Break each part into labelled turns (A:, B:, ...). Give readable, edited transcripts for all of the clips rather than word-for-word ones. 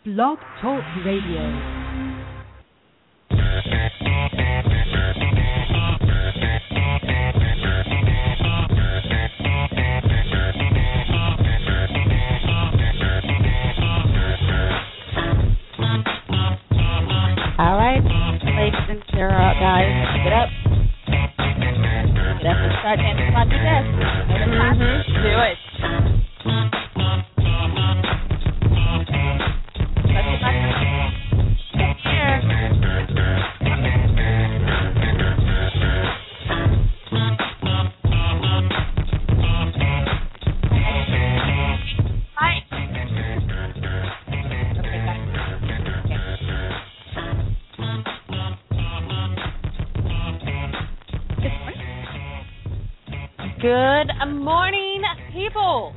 A: Blog Talk Radio.
B: All right, ladies and guys, get up. Get up and start dancing on your desk.
C: Do it. Good morning, people.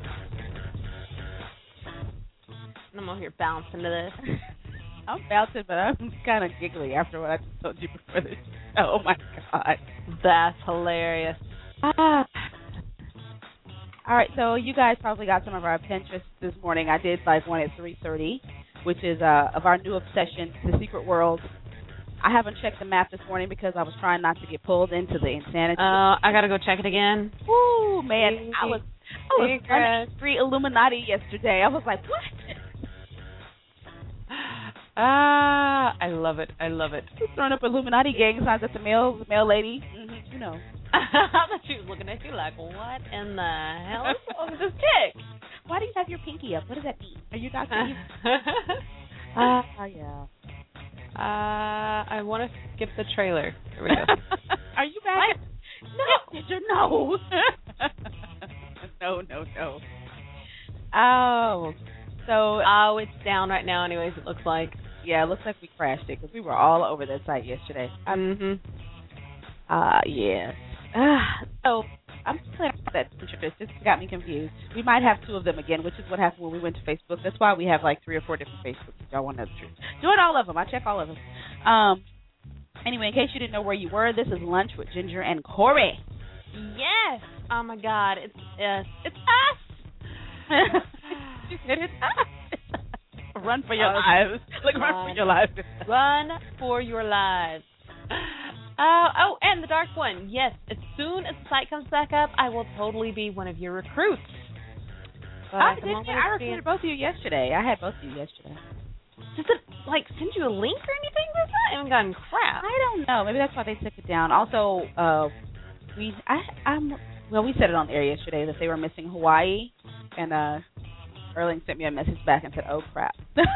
C: I'm over here bouncing to this.
B: I'm bouncing, but I'm kind of giggly after what I just told you before this. Oh, my God.
C: That's hilarious.
B: All right, so you guys probably got some of our Pinterest this morning. I did like one at 3:30, which is of our new obsession, The Secret World. I haven't checked the map this morning because I was trying not to get pulled into the insanity.
C: I gotta go check it again.
B: Woo, man, I was on free Illuminati yesterday. I was like, what?
C: I love it. I love it.
B: Throwing up Illuminati gang signs at the mail lady. Mm-hmm, you know.
C: I thought she was looking at you like, what in the hell is wrong with this chick?
B: Why do you have your pinky up? What does that mean? Are you Dr. Evil? Yeah.
C: I want to skip the trailer. Here we go.
B: Are you back? No. No. Oh. So.
C: Oh, it's down right now anyways, it looks like.
B: Yeah, it looks like we crashed it because we were all over that site yesterday. Yes. So, I'm playing that Pinterest. This got me confused. We might have two of them again, which is what happened when we went to Facebook. That's why we have like 3 or 4 different Facebooks. If y'all want to know the truth. Join all of them. I check all of them. Anyway, in case you didn't know where you were, this is Lunch with Ginger and Corey.
C: Yes. Oh my God. It's us.
B: She said it's us. Run for your lives. Run for your lives.
C: Run for your lives. And the Dark One. Yes, as soon as the site comes back up, I will totally be one of your recruits.
B: I recruited both of you yesterday. I had both of you yesterday.
C: Does it, send you a link or anything? I haven't gotten crap.
B: I don't know. Maybe that's why they took it down. Also, we said it on the air yesterday that they were missing Hawaii, and Erling sent me a message back and said, "Oh crap."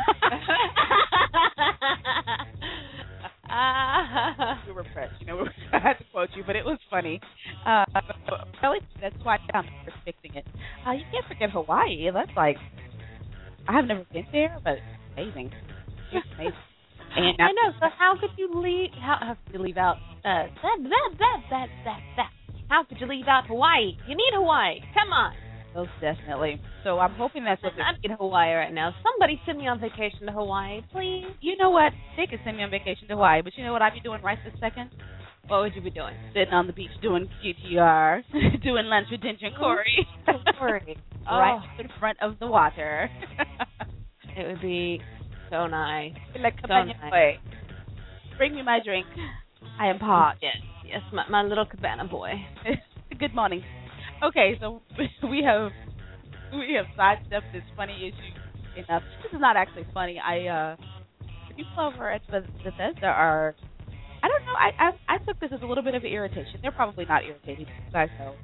B: We were pressed, I had to quote you, but it was funny. Really, that's why I'm fixing it. You can't forget Hawaii. That's I have never been there, but it's amazing. It's amazing. And
C: I know. So how could you leave? How could you leave out that? How could you leave out Hawaii? You need Hawaii. Come on.
B: Most definitely. So I'm hoping that's what
C: I'm in Hawaii right now. Somebody send me on vacation to Hawaii, please.
B: You know what? They could send me on vacation to Hawaii, but you know what I'd be doing right this second?
C: What would you be doing?
B: Sitting on the beach doing GTR, doing Lunch with Ginger and Corey. Right in front of the water.
C: It would be so nice.
B: Boy. Bring me my drink. I am hot.
C: Yes, my little cabana boy.
B: Good morning. Okay, so we have sidestepped this funny issue enough. This is not actually funny. People over at Bethesda are, I don't know, I took this as a little bit of an irritation. They're probably not irritated, you guys know,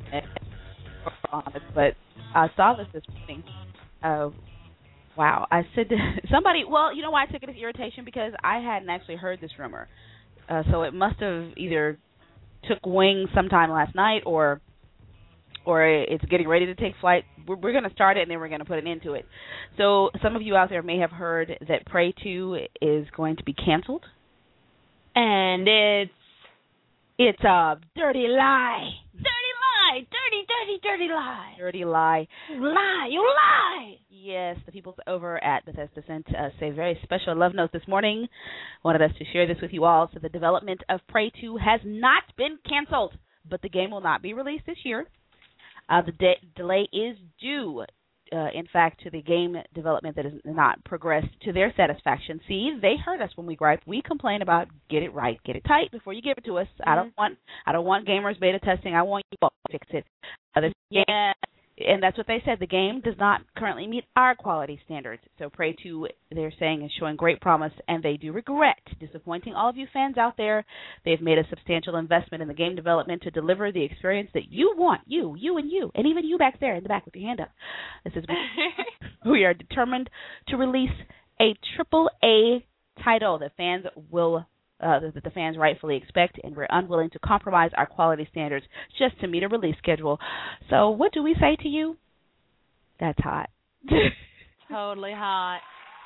B: but I saw this morning. Wow, I said to somebody, well, you know why I took it as irritation? Because I hadn't actually heard this rumor. So it must have either took wing sometime last night or it's getting ready to take flight. We're going to start it, and then we're going to put an end to it. So some of you out there may have heard that Prey 2 is going to be canceled.
C: And
B: it's a dirty lie.
C: Dirty lie. Dirty lie.
B: Dirty lie.
C: Lie. You lie.
B: Yes, the people over at Bethesda sent us a very special love note this morning. Wanted us to share this with you all. So the development of Prey 2 has not been canceled, but the game will not be released this year. The delay is due in fact, to the game development that has not progressed to their satisfaction. See, they heard us when we gripe. We complain about get it right, get it tight before you give it to us.
C: Mm-hmm.
B: I don't want gamers beta testing. I want you all to fix it.
C: Yeah.
B: And that's what they said. The game does not currently meet our quality standards. So Prey 2, they're saying, is showing great promise, and they do regret disappointing all of you fans out there. They've made a substantial investment in the game development to deliver the experience that you want, you, and even you back there in the back with your hand up. This is we are determined to release a AAA title that fans will that the fans rightfully expect, and we're unwilling to compromise our quality standards just to meet a release schedule. So what do we say to you? That's hot.
C: Totally hot.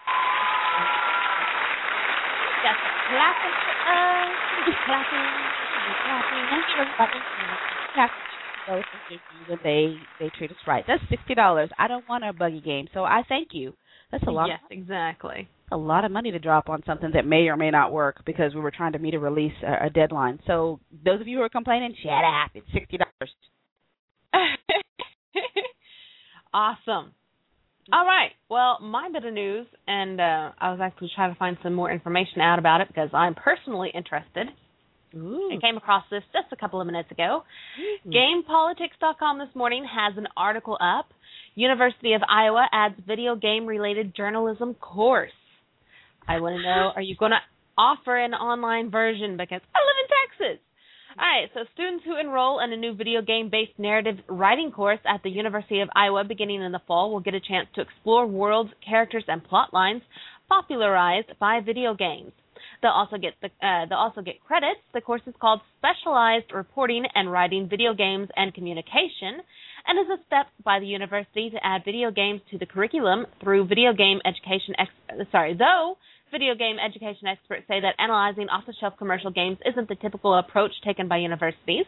B: When they treat us right. That's $60. I don't want a buggy game, so I thank you. That's a lot.
C: Yes, exactly.
B: A lot of money to drop on something that may or may not work because we were trying to meet a release, a deadline. So those of you who are complaining, shut up. It's $60.
C: Awesome. All right. Well, my bit of news, and I was actually trying to find some more information out about it because I'm personally interested.
B: Ooh.
C: I came across this just a couple of minutes ago.
B: Ooh.
C: GamePolitics.com this morning has an article up. University of Iowa adds video game-related journalism course. I want to know, are you going to offer an online version? Because I live in Texas. All right, so students who enroll in a new video game-based narrative writing course at the University of Iowa beginning in the fall will get a chance to explore worlds, characters, and plot lines popularized by video games. They'll also get credits. The course is called Specialized Reporting and Writing Video Games and Communication, and is a step by the university to add video games to the curriculum through video game education. Though video game education experts say that analyzing off-the-shelf commercial games isn't the typical approach taken by universities.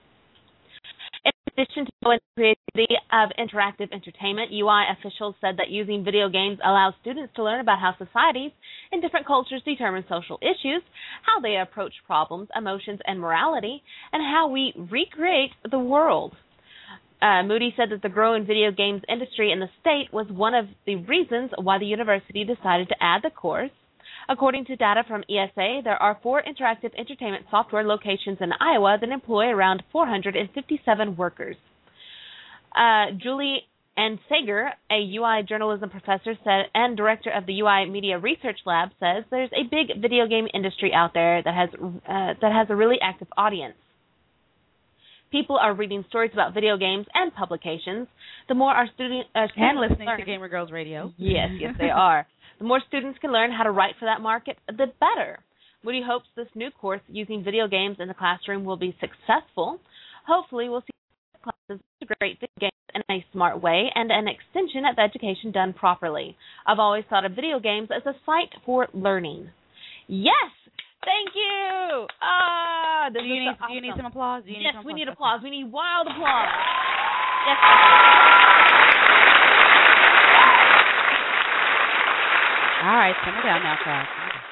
C: In addition to the creativity of interactive entertainment, UI officials said that using video games allows students to learn about how societies in different cultures determine social issues, how they approach problems, emotions, and morality, and how we recreate the world. Moody said that the growing video games industry in the state was one of the reasons why the university decided to add the course. According to data from ESA, there are 4 interactive entertainment software locations in Iowa that employ around 457 workers. Julie N. Sager, a UI journalism professor and director of the UI Media Research Lab, says there's a big video game industry out there that has a really active audience. People are reading stories about video games and publications. The more our students
B: and listening to Gamer Girls Radio.
C: Yes, they are. The more students can learn how to write for that market, the better. Moody hopes this new course using video games in the classroom will be successful. Hopefully, we'll see classes integrate video games in a smart way and an extension of education done properly. I've always thought of video games as a site for learning. Yes! Thank you!
B: Do you need some applause?
C: Yes, we need applause. We need wild applause. Yes.
B: All right, simmer down now, class.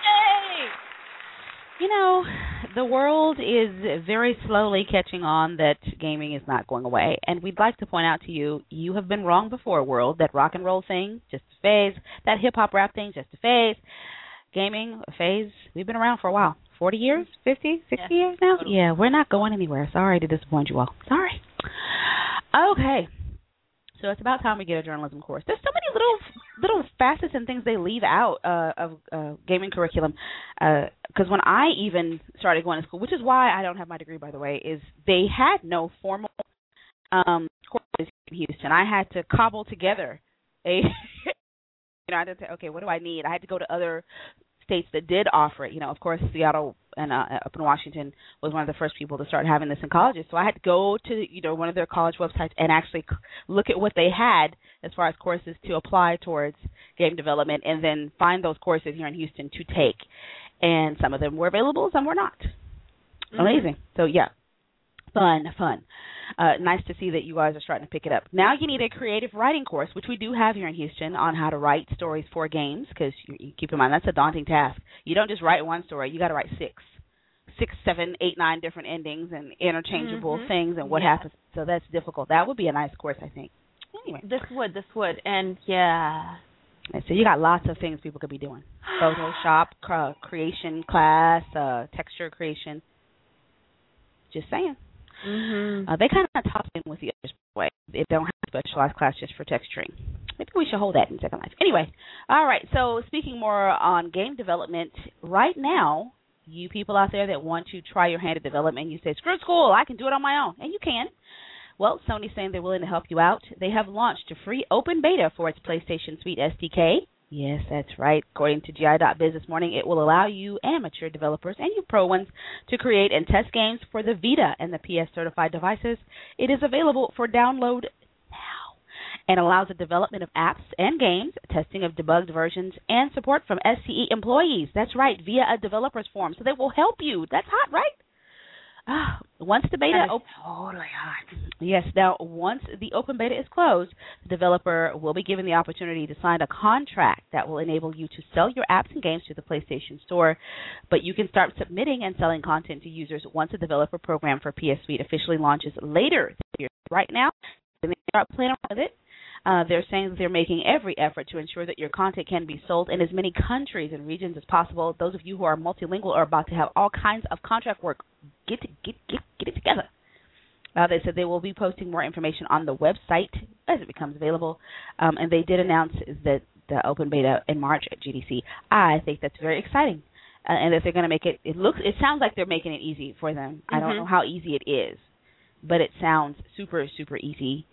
C: Yay!
B: You know, the world is very slowly catching on that gaming is not going away, and we'd like to point out to you, you have been wrong before, world. That rock and roll thing, just a phase. That hip-hop rap thing, just a phase. Gaming, a phase, we've been around for a while. 40 years? 50? 60 years now? Totally. Yeah, we're not going anywhere. Sorry to disappoint you all. Sorry. Okay. So it's about time we get a journalism course. There's so many little facets and things they leave out of gaming curriculum. Because when I even started going to school, which is why I don't have my degree, by the way, is they had no formal courses in Houston. I had to cobble together a... I had to say, okay, what do I need? I had to go to other states that did offer it. Of course, Seattle and up in Washington was one of the first people to start having this in colleges. So I had to go to, one of their college websites and actually look at what they had as far as courses to apply towards game development and then find those courses here in Houston to take. And some of them were available, some were not. Mm-hmm. Amazing. So, yeah, fun. Nice to see that you guys are starting to pick it up. Now you need a creative writing course, which we do have here in Houston, on how to write stories for games, because you keep in mind that's a daunting task. You don't just write one story. You got to write 6, 7, 8, 9 different endings and interchangeable things and what happens. So that's difficult. That would be a nice course, I think. anyway.
C: This would. And, yeah.
B: And so you got lots of things people could be doing. Photoshop, creation class, texture creation. Just saying.
C: Mm-hmm.
B: They kind of top in with the other way. If they don't have a specialized class just for texturing. Maybe we should hold that in Second Life. Anyway, all right, so speaking more on game development, right now, you people out there that want to try your hand at development, you say, screw school, I can do it on my own. And you can. Well, Sony's saying they're willing to help you out. They have launched a free open beta for its PlayStation Suite SDK. Yes, that's right. According to GI.biz this morning, it will allow you amateur developers and you pro ones to create and test games for the Vita and the PS-certified devices. It is available for download now and allows the development of apps and games, testing of debugged versions, and support from SCE employees. That's right, via a developer's forum. So they will help you. That's hot, right? Once the beta
C: totally hot.
B: Yes, now once the open beta is closed, the developer will be given the opportunity to sign a contract that will enable you to sell your apps and games to the PlayStation Store, but you can start submitting and selling content to users once the developer program for PS Suite officially launches later this year. Right now, when they start playing around with it, they're saying that they're making every effort to ensure that your content can be sold in as many countries and regions as possible. Those of you who are multilingual are about to have all kinds of contract work. Get it together. They said they will be posting more information on the website as it becomes available, and they did announce that the open beta in March at GDC. I think that's very exciting, and that they're going to make it. It sounds like they're making it easy for them. I don't know how easy it is, but it sounds super super easy.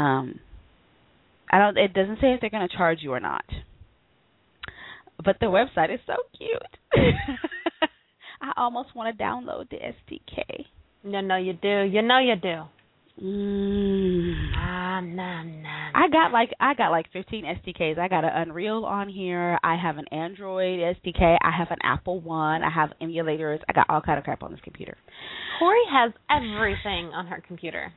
B: It doesn't say if they're going to charge you or not, but the website is so cute. I almost want to download the SDK.
C: No, you do. You know you do.
B: I got like 15 SDKs. I got an Unreal on here. I have an Android SDK. I have an Apple one. I have emulators. I got all kind of crap on this computer.
C: Corey has everything on her computer.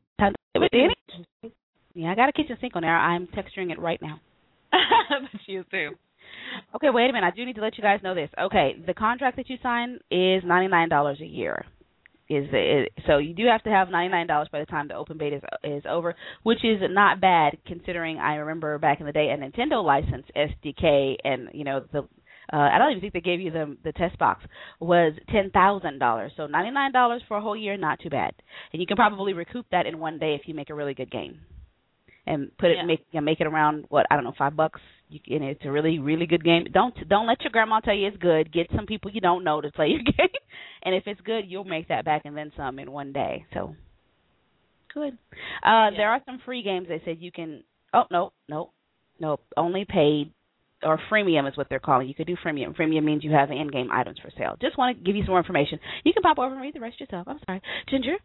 B: Yeah, I got a kitchen sink on there. I'm texturing it right now.
C: But you do.
B: Okay, wait a minute. I do need to let you guys know this. Okay, the contract that you sign is $99 a year. So you do have to have $99 by the time the open beta is over, which is not bad considering I remember back in the day a Nintendo licensed SDK, and I don't even think they gave you the test box was $10,000. So $99 for a whole year, not too bad, and you can probably recoup that in one day if you make a really good game. And make it around $5, and it's a really really good game. Don't let your grandma tell you it's good. Get some people you don't know to play your game, and if it's good, you'll make that back and then some in one day. So good. There are some free games they said you can. Oh no, only paid or freemium is what they're calling. You could do freemium. Freemium means you have in-game items for sale. Just want to give you some more information. You can pop over and read the rest yourself. I'm sorry, Ginger.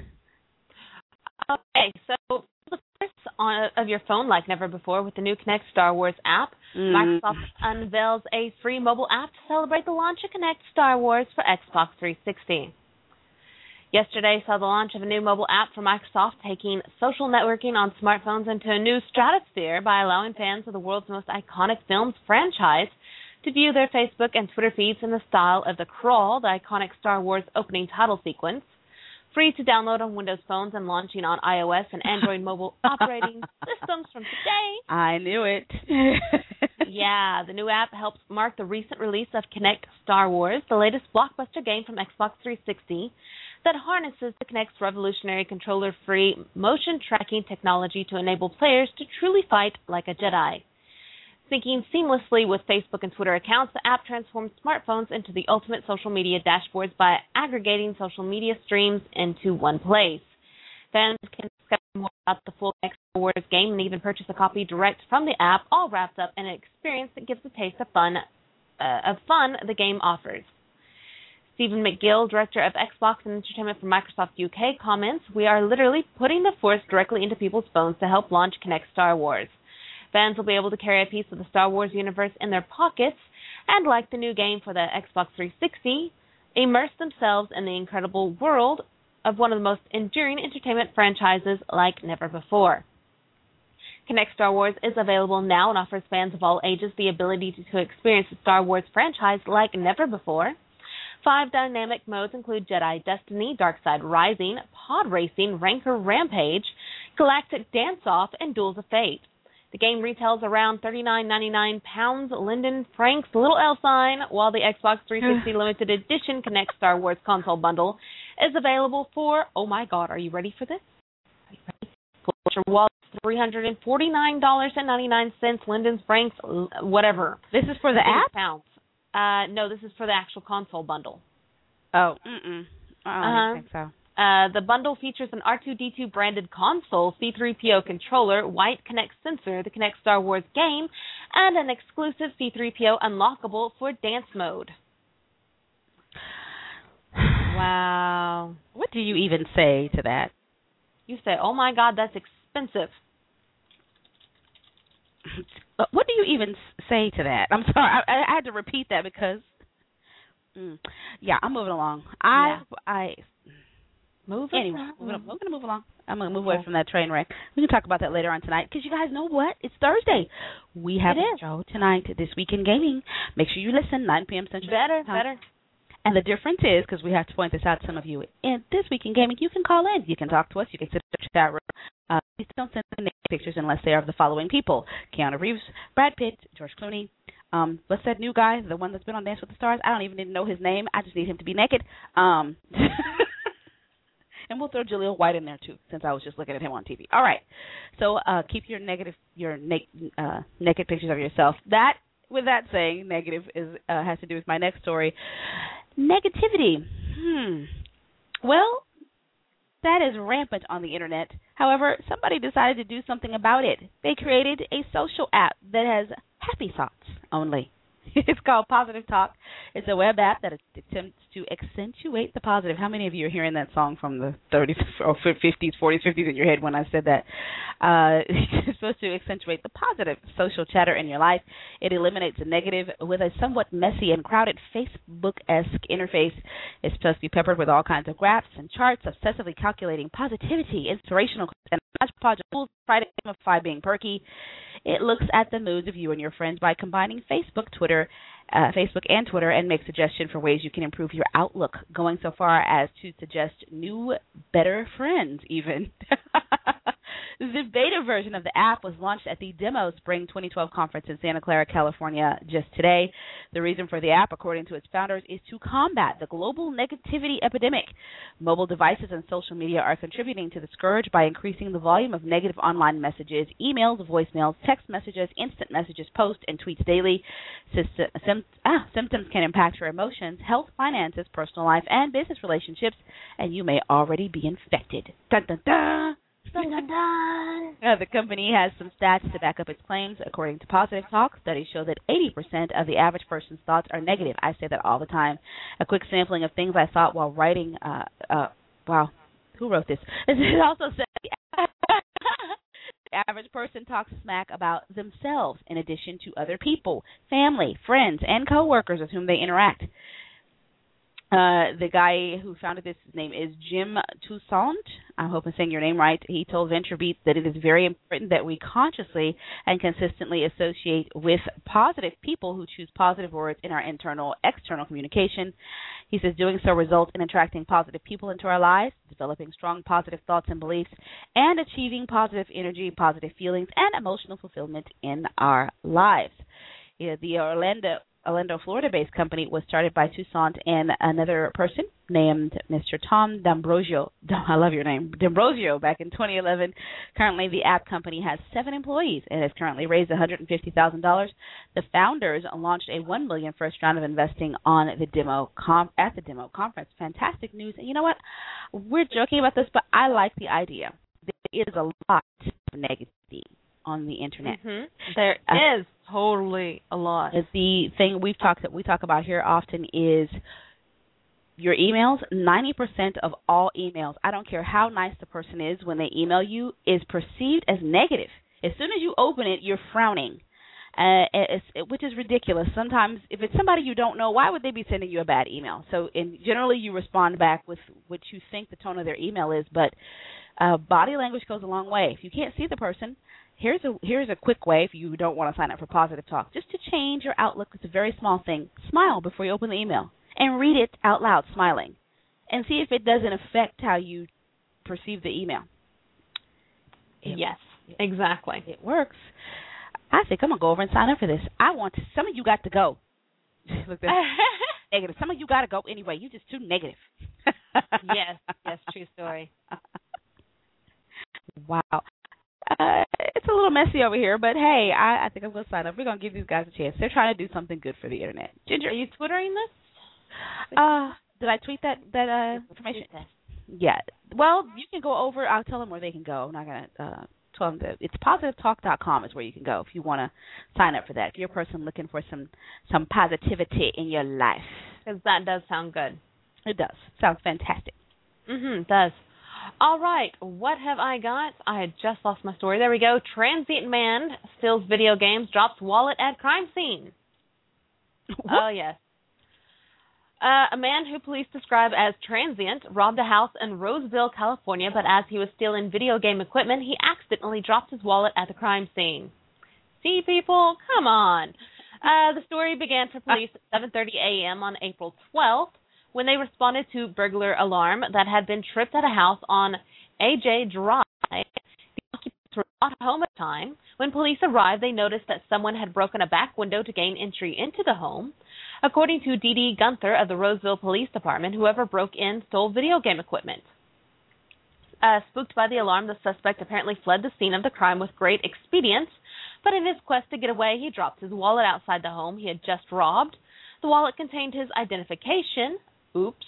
C: Okay, so of your phone like never before with the new Kinect Star Wars app. Microsoft unveils a free mobile app to celebrate the launch of Kinect Star Wars for Xbox 360. Yesterday saw the launch of a new mobile app from Microsoft, taking social networking on smartphones into a new stratosphere by allowing fans of the world's most iconic films franchise to view their Facebook and Twitter feeds in the style of The Crawl, the iconic Star Wars opening title sequence. Free to download on Windows phones and launching on iOS and Android mobile operating systems from today.
B: I knew it.
C: Yeah, the new app helps mark the recent release of Kinect Star Wars, the latest blockbuster game from Xbox 360 that harnesses the Kinect's revolutionary controller-free motion tracking technology to enable players to truly fight like a Jedi. Syncing seamlessly with Facebook and Twitter accounts, the app transforms smartphones into the ultimate social media dashboards by aggregating social media streams into one place. Fans can discover more about the full Star Wars game and even purchase a copy direct from the app, all wrapped up in an experience that gives a taste of fun the game offers. Stephen McGill, director of Xbox and Entertainment for Microsoft UK, comments, "We are literally putting the Force directly into people's phones to help launch Kinect Star Wars. Fans will be able to carry a piece of the Star Wars universe in their pockets and, like the new game for the Xbox 360, immerse themselves in the incredible world of one of the most enduring entertainment franchises like never before." Kinect Star Wars is available now and offers fans of all ages the ability to experience the Star Wars franchise like never before. 5 dynamic modes include Jedi Destiny, Dark Side Rising, Pod Racing, Ranker Rampage, Galactic Dance-Off, and Duels of Fate. The game retails around £39.99 Linden francs, little L sign, while the Xbox 360 Limited Edition Connect Star Wars console bundle is available for, oh my god, are you ready for this? Are you ready? Your wallet, $349.99 Linden francs, whatever.
B: This is for the app?
C: Pounds. No, this is for the actual console bundle.
B: Oh, I don't think so.
C: The bundle features an R2-D2 branded console, C-3PO controller, white Kinect sensor, the Kinect Star Wars game, and an exclusive C-3PO unlockable for dance mode. Wow.
B: What do you even say to that?
C: You say, oh my god, that's expensive.
B: What do you even say to that? I'm sorry, I had to repeat that because, yeah, I'm moving along. Anyway, we're going to move along. I'm going to move away from that train wreck. We can talk about that later on tonight because you guys know what? It's Thursday. We have a show tonight, This Week in Gaming. Make sure you listen, 9 p.m. Central.
C: Better.
B: And the difference is, because we have to point this out to some of you, in This Week in Gaming, you can call in. You can talk to us. You can sit in the chat room. Please don't send the pictures unless they are of the following people: Keanu Reeves, Brad Pitt, George Clooney. What's that new guy, the one that's been on Dance with the Stars? I don't even need to know his name. I just need him to be naked. And we'll throw Jaleel White in there, too, since I was just looking at him on TV. All right. So keep your naked pictures of yourself. With that saying, negative has to do with my next story. Negativity. Well, that is rampant on the Internet. However, somebody decided to do something about it. They created a social app that has happy thoughts only. It's called Positive Talk. It's a web app that attempts to accentuate the positive. How many of you are hearing that song from the 30s or 50s, 40s, 50s in your head when I said that? It's supposed to accentuate the positive social chatter in your life. It eliminates the negative with a somewhat messy and crowded Facebook-esque interface. It's supposed to be peppered with all kinds of graphs and charts, obsessively calculating positivity, inspirational, and hodgepodge tools, try to gamify being perky. It looks at the moods of you and your friends by combining Facebook and Twitter, and makes suggestions for ways you can improve your outlook, going so far as to suggest new, better friends, even. The beta version of the app was launched at the Demo Spring 2012 conference in Santa Clara, California, just today. The reason for the app, according to its founders, is to combat the global negativity epidemic. Mobile devices and social media are contributing to the scourge by increasing the volume of negative online messages, emails, voicemails, text messages, instant messages, posts, and tweets daily. Symptoms can impact your emotions, health, finances, personal life, and business relationships, and you may already be infected. Dun, dun, dun. The company has some stats to back up its claims. According to Positive Talk, studies show that 80% of the average person's thoughts are negative. I say that all the time. A quick sampling of things I thought while writing. Wow, who wrote this? It also says the average person talks smack about themselves in addition to other people, family, friends, and coworkers with whom they interact. The guy who founded this, his name is Jim Toussaint. I hope I'm saying your name right. He told VentureBeat that it is very important that we consciously and consistently associate with positive people who choose positive words in our external communication. He says doing so results in attracting positive people into our lives, developing strong positive thoughts and beliefs, and achieving positive energy, positive feelings, and emotional fulfillment in our lives. The Orlando, Florida-based company was started by Toussaint and another person named Mr. Tom D'Ambrosio. I love your name. D'Ambrosio back in 2011. Currently, the app company has 7 employees and has currently raised $150,000. The founders launched a $1 million first round of investing on the Demo conference. Fantastic news. And you know what? We're joking about this, but I like the idea. There is a lot of negativity on the internet.
C: Mm-hmm. There is totally a lot.
B: The thing we talk about here often is your emails. 90% of all emails, I don't care how nice the person is when they email you, is perceived as negative. As soon as you open it, you're frowning, which is ridiculous. Sometimes, if it's somebody you don't know, why would they be sending you a bad email? So generally you respond back with what you think the tone of their email is, but body language goes a long way. If you can't see the person, here's a quick way, if you don't want to sign up for Positive Talk, just to change your outlook. It's a very small thing. Smile before you open the email and read it out loud, smiling, and see if it doesn't affect how you perceive the email.
C: Yes, exactly.
B: It works. I think I'm going to go over and sign up for this. Some of you got to go. Look, that's negative. Some of you got to go anyway. You're just too negative.
C: Yes, true story.
B: Wow. It's a little messy over here, but hey, I think I'm going to sign up. We're going to give these guys a chance. They're trying to do something good for the internet. Ginger,
C: are you Twittering this?
B: Did I tweet that information? Yeah. Well, you can go over. I'll tell them where they can go. I'm not going to tell them that. It's positivetalk.com is where you can go if you want to sign up for that. If you're a person looking for some positivity in your life.
C: Because that does sound good.
B: It does. Sounds fantastic.
C: It does. All right, what have I got? I had just lost my story. There we go. Transient man steals video games, drops wallet at crime scene.
B: What?
C: Oh, yes. A man who police describe as transient robbed a house in Roseville, California, but as he was stealing video game equipment, he accidentally dropped his wallet at the crime scene. See, people? Come on. The story began for police at 7:30 a.m. on April 12th when they responded to burglar alarm that had been tripped at a house on AJ Drive. The occupants were not home at the time. When police arrived, they noticed that someone had broken a back window to gain entry into the home. According to D.D. Gunther of the Roseville Police Department, whoever broke in stole video game equipment. Spooked by the alarm, the suspect apparently fled the scene of the crime with great expedience, but in his quest to get away, he dropped his wallet outside the home he had just robbed. The wallet contained his identification. Oops.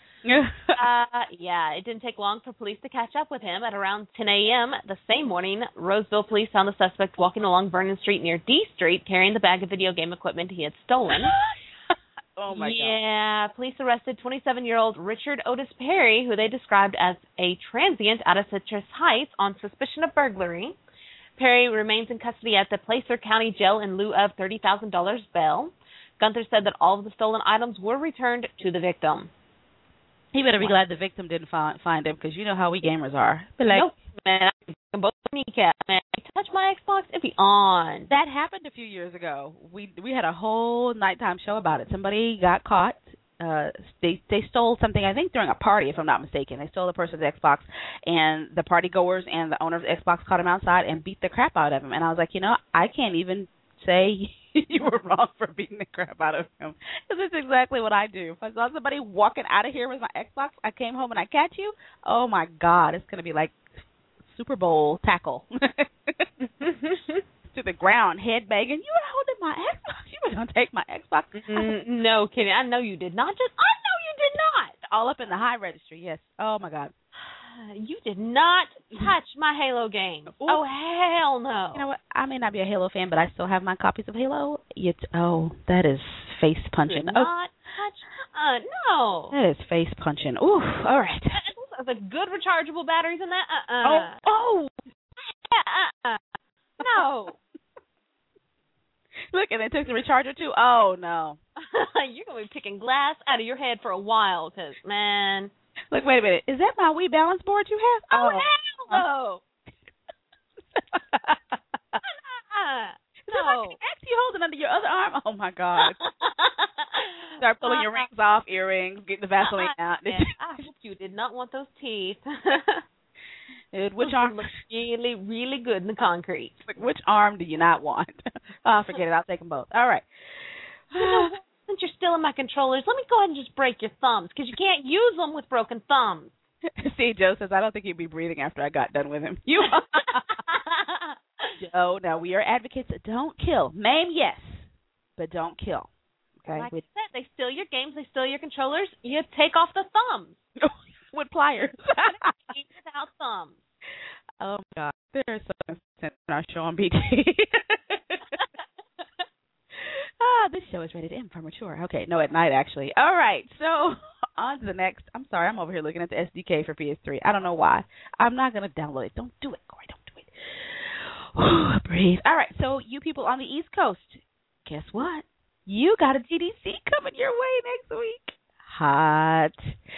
C: Yeah, it didn't take long for police to catch up with him. At around 10 a.m. the same morning, Roseville police found the suspect walking along Vernon Street near D Street, carrying the bag of video game equipment he had stolen.
B: Oh, my God.
C: Yeah, police arrested 27-year-old Richard Otis Perry, who they described as a transient out of Citrus Heights, on suspicion of burglary. Perry remains in custody at the Placer County Jail in lieu of $30,000 bail. Gunther said that all of the stolen items were returned to the victim.
B: He better be glad the victim didn't find him, because you know how we gamers are. Like,
C: nope, man, I can both kneecap, man. Touch my Xbox, it'd be on.
B: That happened a few years ago. We had a whole nighttime show about it. Somebody got caught. They stole something, I think during a party, if I'm not mistaken. They stole the person's Xbox, and the party goers and the owner of the Xbox caught him outside and beat the crap out of him. And I was like, I can't even say you were wrong for beating the crap out of him, because it's exactly what I do. If I saw somebody walking out of here with my Xbox, I came home and I catch you, oh my God, it's going to be like Super Bowl tackle. To the ground, head banging. You were holding my Xbox. You were going to take my Xbox.
C: No kidding. I know you did not. I know you did not.
B: All up in the high registry, yes. Oh, my God.
C: You did not touch my Halo game. Ooh. Oh, hell no.
B: You know what? I may not be a Halo fan, but I still have my copies of Halo. That is face punching.
C: Not touch. No.
B: That is face punching. Ooh, all right.
C: The good rechargeable batteries in that?
B: Oh.
C: No.
B: Look, and they took the recharger too. Oh, no.
C: You're going to be picking glass out of your head for a while, because, man.
B: Look, wait a minute. Is that my Wii balance board you have?
C: Oh, hell no.
B: No. Actually, you hold it under your other arm? Oh, my God. Start pulling your rings off, earrings, getting the Vaseline out.
C: I hope you did not want those teeth.
B: Which arm
C: looks really, really good in the concrete?
B: Which arm do you not want? Forget it. I'll take them both. All right.
C: Since you're still in my controllers, let me go ahead and just break your thumbs, because you can't use them with broken thumbs.
B: See, Joe says, I don't think he'd be breathing after I got done with him. You, Joe, now we are advocates. Don't kill. Maim, yes, but don't kill. Okay.
C: Like I said, they steal your games, they steal your controllers. You take off the thumbs.
B: With pliers.
C: Without thumbs.
B: Oh, my God. There's so much sense in our show on BT. This show is rated M for mature. Okay, no, at night, actually. All right, so on to the next. I'm sorry, I'm over here looking at the SDK for PS3. I don't know why. I'm not going to download it. Don't do it, Corey. Don't do it. Ooh, breathe. All right, so you people on the East Coast, guess what? You got a GDC coming your way next week. Hot.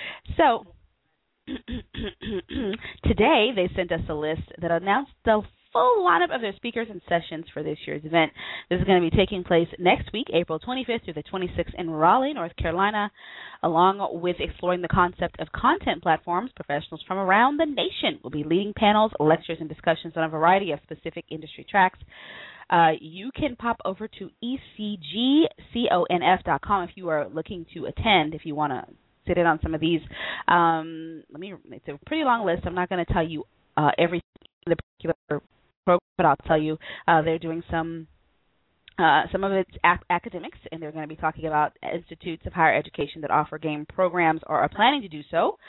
B: So today they sent us a list that announced the full lineup of their speakers and sessions for this year's event. This is going to be taking place next week, April 25th through the 26th in Raleigh, North Carolina. Along with exploring the concept of content platforms, professionals from around the nation will be leading panels, lectures, and discussions on a variety of specific industry tracks. You can pop over to ecgconf.com if you are looking to attend, if you want to sit in on some of these. It's a pretty long list. I'm not going to tell you everything in the particular program, but I'll tell you they're doing some of it's academics, and they're going to be talking about institutes of higher education that offer game programs or are planning to do so.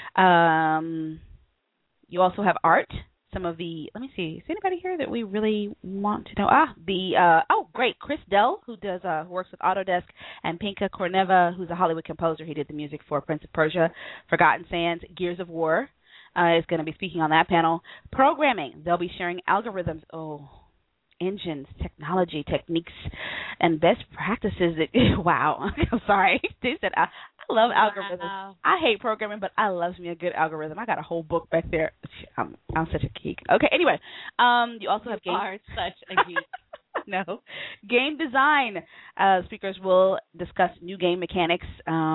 B: You also have art. Some of the, let me see, is anybody here that we really want to know? Great, Chris Dell, who works with Autodesk, and Pinka Korneva, who's a Hollywood composer. He did the music for Prince of Persia, Forgotten Sands, Gears of War, is going to be speaking on that panel. Programming, they'll be sharing algorithms, engines, technology, techniques, and best practices. Wow, I'm sorry. They said, I love algorithms. Wow. I hate programming, but I love me a good algorithm. I got a whole book back there. I'm such a geek. Okay, anyway, you also have game. You are such a geek. No. Game design. Speakers will discuss new game mechanics.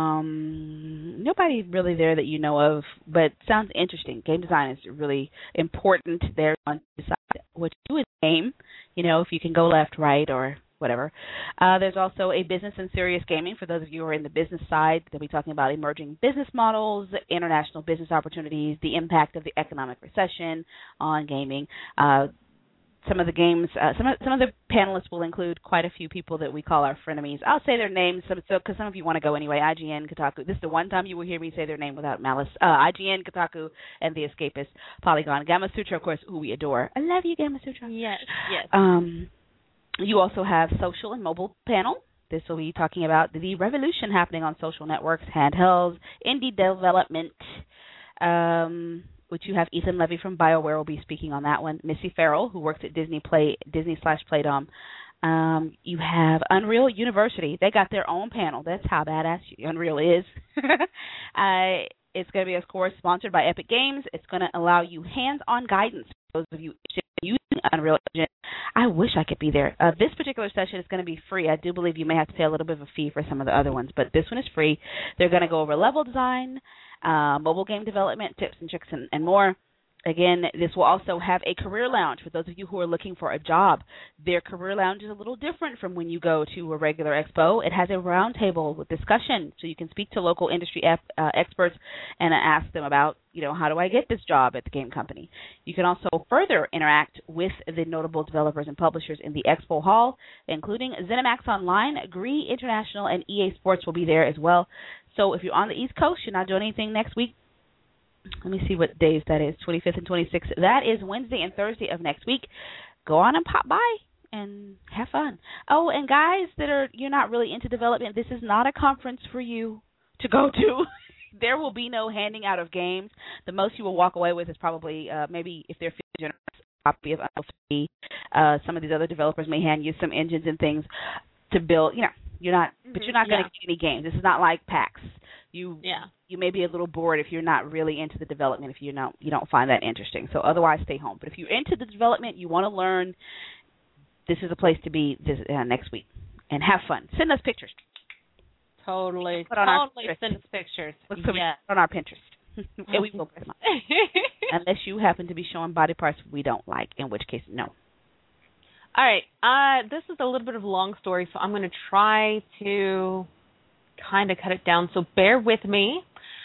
B: Nobody really there that you know of, but sounds interesting. Game design is really important there on the side. What you do with game, if you can go left, right, or whatever. There's also a business and serious gaming for those of you who are in the business side. They'll be talking about emerging business models, international business opportunities, the impact of the economic recession on gaming. Some of the games, some of the panelists will include quite a few people that we call our frenemies. I'll say their names because some of you want to go anyway. IGN, Kotaku. This is the one time you will hear me say their name without malice. IGN, Kotaku, and The Escapist, Polygon, Gamma Sutra, of course, who we adore. I love you, Gamma Sutra.
C: Yes.
B: You also have social and mobile panel. This will be talking about the revolution happening on social networks, handhelds, indie development. Which you have Ethan Levy from BioWare will be speaking on that one. Missy Farrell, who works at Disney/Playdom. You have Unreal University. They got their own panel. That's how badass Unreal is. It's going to be, of course, sponsored by Epic Games. It's going to allow you hands-on guidance for those of you using Unreal Engine. I wish I could be there. This particular session is going to be free. I do believe you may have to pay a little bit of a fee for some of the other ones, but this one is free. They're going to go over level design, mobile game development, tips and tricks, and more. Again, this will also have a career lounge for those of you who are looking for a job. Their career lounge is a little different from when you go to a regular expo. It has a round table with discussion, so you can speak to local industry experts and ask them about, how do I get this job at the game company? You can also further interact with the notable developers and publishers in the expo hall, including ZeniMax Online, GREE International, and EA Sports will be there as well. So if you're on the East Coast, you're not doing anything next week. Let me see what days that is, 25th and 26th. That is Wednesday and Thursday of next week. Go on and pop by and have fun. Oh, and guys you're not really into development, this is not a conference for you to go to. There will be no handing out of games. The most you will walk away with is probably maybe, if they're feeling generous, a copy of Unreal 3. Some of these other developers may hand you some engines and things to build. You're not, but you're not going to get any games. This is not like PAX. You may be a little bored if you're not really into the development, if you don't find that interesting. So otherwise, stay home. But if you're into the development, you want to learn, this is a place to be next week. And have fun. Send us pictures.
C: Totally send us pictures.
B: Let's put it on our Pinterest. And we will put them up. Unless you happen to be showing body parts we don't like, in which case, no.
C: All right. This is a little bit of a long story, so I'm going to try to kind of cut it down, so bear with me.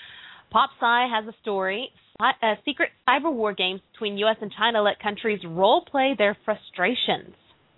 C: PopSci has a story. Secret cyber war games between U.S. and China let countries role-play their frustrations.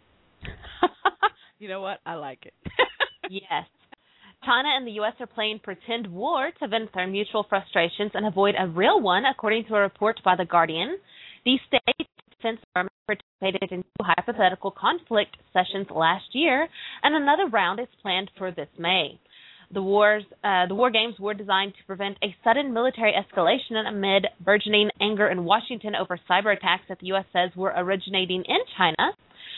B: You know what? I like it.
C: Yes. China and the U.S. are playing pretend war to vent their mutual frustrations and avoid a real one, according to a report by The Guardian. These State Defense Department participated in 2 hypothetical conflict sessions last year, and another round is planned for this May. The war games were designed to prevent a sudden military escalation amid burgeoning anger in Washington over cyber attacks that the U.S. says were originating in China.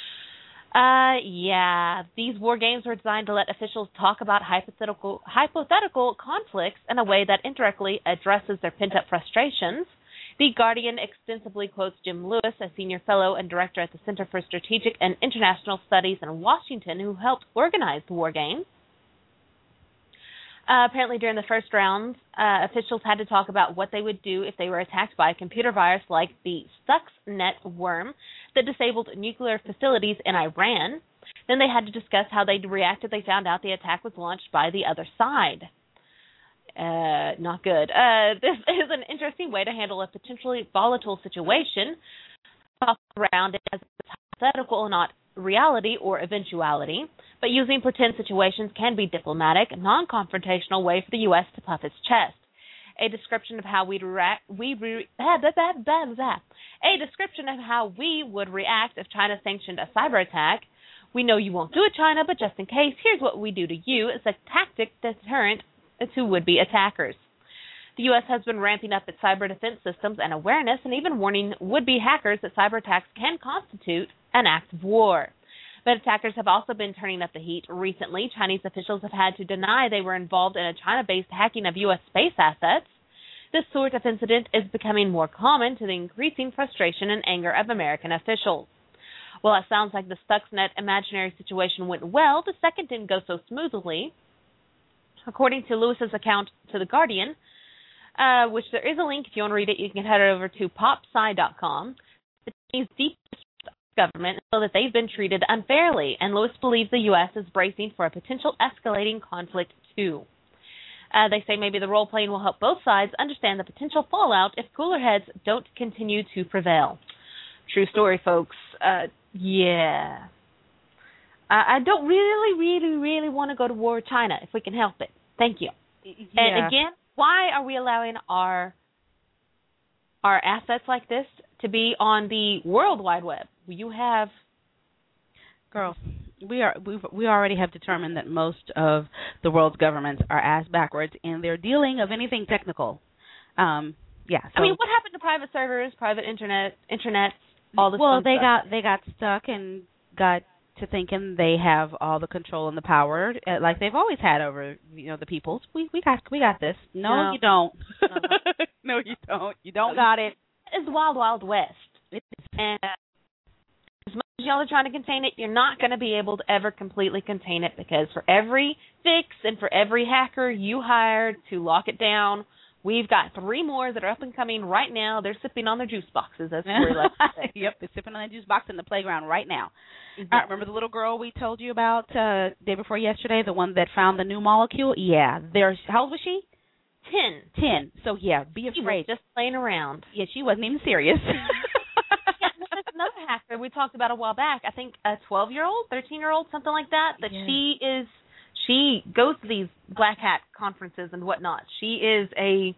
C: These war games were designed to let officials talk about hypothetical conflicts in a way that indirectly addresses their pent-up frustrations. The Guardian extensively quotes Jim Lewis, a senior fellow and director at the Center for Strategic and International Studies in Washington, who helped organize the war games. Apparently, during the first rounds, officials had to talk about what they would do if they were attacked by a computer virus like the Stuxnet worm that disabled nuclear facilities in Iran. Then they had to discuss how they'd react if they found out the attack was launched by the other side. Not good. This is an interesting way to handle a potentially volatile situation. Talk around it as hypothetical, not reality or eventuality, but using pretend situations can be diplomatic, non-confrontational way for the U.S. to puff its chest. A description of how we would react if China sanctioned a cyber attack. We know you won't do it, China, but just in case, here's what we do to you. It's a tactic deterrent to would-be attackers. The U.S. has been ramping up its cyber defense systems and awareness, and even warning would-be hackers that cyber attacks can constitute an act of war. But attackers have also been turning up the heat recently. Chinese officials have had to deny they were involved in a China-based hacking of U.S. space assets. This sort of incident is becoming more common to the increasing frustration and anger of American officials. While it sounds like the Stuxnet imaginary situation went well, the second didn't go so smoothly. According to Lewis's account to The Guardian, which there is a link if you want to read it, you can head over to popsci.com. The Chinese deepest government so that they've been treated unfairly, and Lewis believes the U.S. is bracing for a potential escalating conflict too. They say maybe the role-playing will help both sides understand the potential fallout if cooler heads don't continue to prevail. True story, folks. Yeah. I don't really want to go to war with China if we can help it. Thank you.
B: Yeah.
C: And again, why are we allowing our assets like this to be on the World Wide Web? You have,
B: girl, we already have determined that most of the world's governments are ass backwards in their dealing of anything technical. Yeah. So,
C: I mean, what happened to private servers, private internets, all this?
B: Well,
C: stuff?
B: they got stuck and got to thinking they have all the control and the power, like they've always had over the peoples. We got this. No, you don't. No, you don't. You don't got it.
C: It's the wild, wild west. And as much as y'all are trying to contain it, you're not going to be able to ever completely contain it, because for every fix and for every hacker you hired to lock it down, we've got 3 more that are up and coming right now. They're sipping on their juice boxes, as we like to say.
B: Yep, they're sipping on their juice box in the playground right now.
C: Exactly.
B: Remember the little girl we told you about day before yesterday, the one that found the new molecule? Yeah. How old was she? 10. So, yeah, be afraid.
C: She was just playing around.
B: Yeah, she wasn't even serious.
C: Yeah, there's another hacker we talked about a while back. I think a 12-year-old, 13-year-old, something like that, yeah. She goes to these black hat conferences and whatnot. She is a